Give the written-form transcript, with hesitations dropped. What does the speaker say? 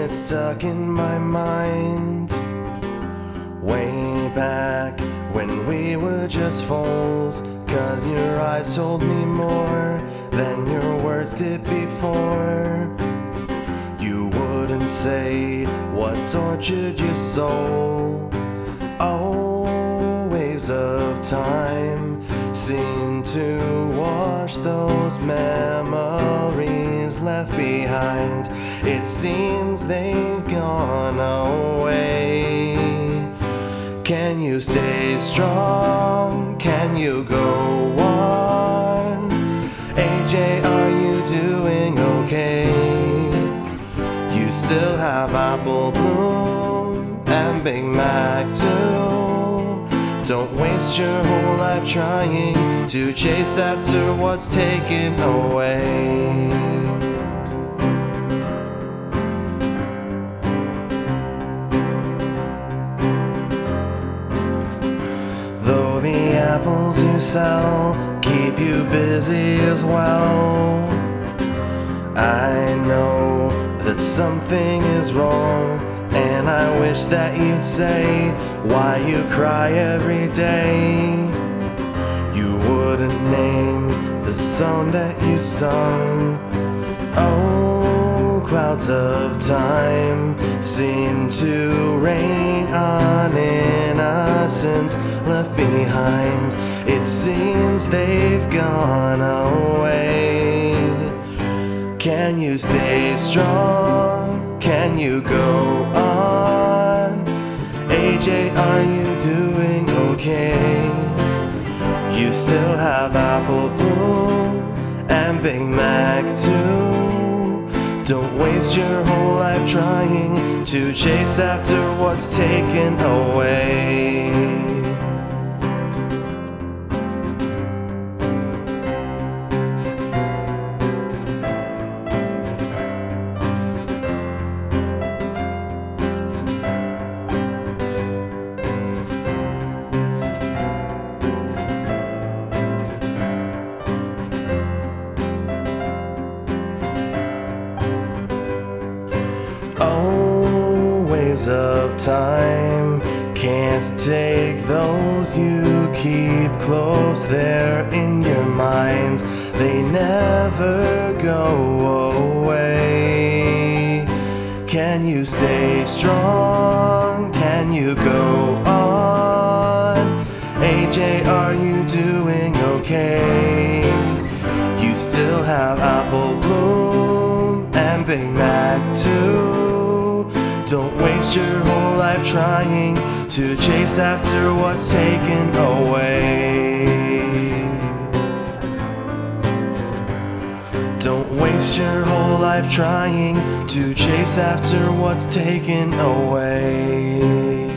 it's stuck in my mind. Way back when we were just foals, 'cause your eyes told me more than your words did before. You wouldn't say what tortured your soul. Oh, waves of time seem to wash those memories left behind. It seems they've gone away. Can you stay strong? Can you go on? AJ, are you doing okay? You still have Apple Bloom and Big Mac too. Don't waste your whole life trying to chase after what's taken away. Though the apples you sell keep you busy as well, I know that something is wrong, and I wish that you'd say why you cry every day. You wouldn't name the song that you sung. Oh, clouds of time seem to rain on innocence left behind. It seems they've gone away. Can you stay strong? Can you go on? AJ, are you doing okay? You still have Apple Bloom and Big Mac too. Don't waste your whole life trying to chase after what's taken away. Oh, waves of time can't take those you keep close there in your mind. They never go away. Can you stay strong? Can you go on? AJ, are you doing okay? You still have Apple Bloom and Big Mac too. Don't waste your whole life trying to chase after what's taken away. Don't waste your whole life trying to chase after what's taken away.